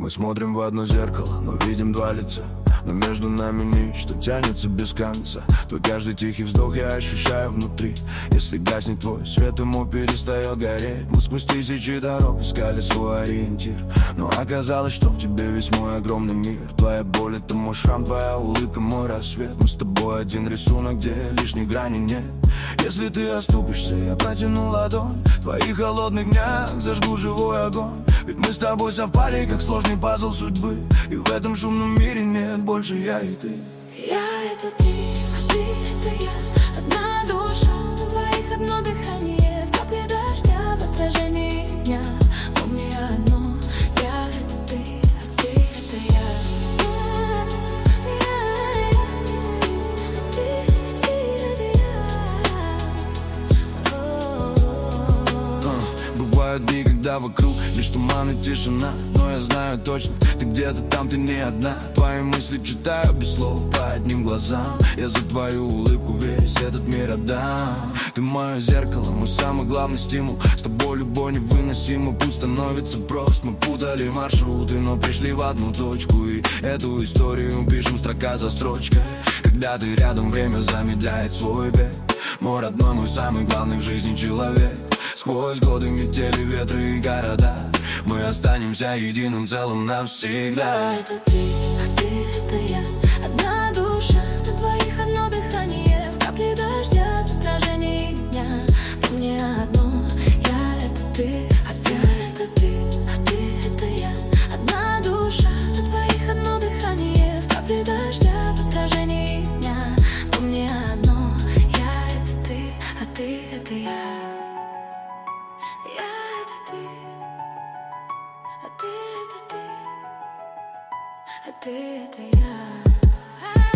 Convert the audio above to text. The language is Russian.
Мы смотрим в одно зеркало, но видим два лица. Но между нами ничто тянется без конца. Твой каждый тихий вздох я ощущаю внутри. Если гаснет твой свет, ему перестает гореть. Мы сквозь тысячи дорог искали свой ориентир, но оказалось, что в тебе весь мой огромный мир. Твоя боль — это мой шрам, твоя улыбка — мой рассвет. Мы с тобой один рисунок, где лишней грани нет. Если ты оступишься, я протяну ладонь. В твоих холодных днях зажгу живой огонь. Ведь мы с тобой совпали, как сложный пазл судьбы. И в этом шумном мире нет больше я и ты. Я — это ты, а ты — это я. Одна душа, на двоих одно дыхание. В капле дождя, в отражении дня. Помни одно, я — это ты, а ты — это я. Бывают дни, когда вокруг лишь туман и тишина, но я знаю точно, ты где-то там, ты не одна. Твои мысли читаю без слов по одним глазам. Я за твою улыбку весь этот мир отдам. Ты мое зеркало, мой самый главный стимул. С тобой любовь невыносима, путь становится прост. Мы путали маршруты, но пришли в одну точку. И эту историю пишем строка за строчкой. Когда ты рядом, время замедляет свой бег. Мой родной, мой самый главный в жизни человек. Сквозь годы, метели, ветры и города мы останемся единым целым навсегда. Я — это ты, а ты — это я. Одна душа, на двоих одно дыхание. В капле дождя, в отражении дня. Помни одно, я — это ты, а ты — это ты, а ты — это я. Одна душа, на двоих одно дыхание. В капле дождя, в отражении дня. Помни одно, я — это ты, а ты — это я. Я — это ты, а ты — это ты, а ты — это я.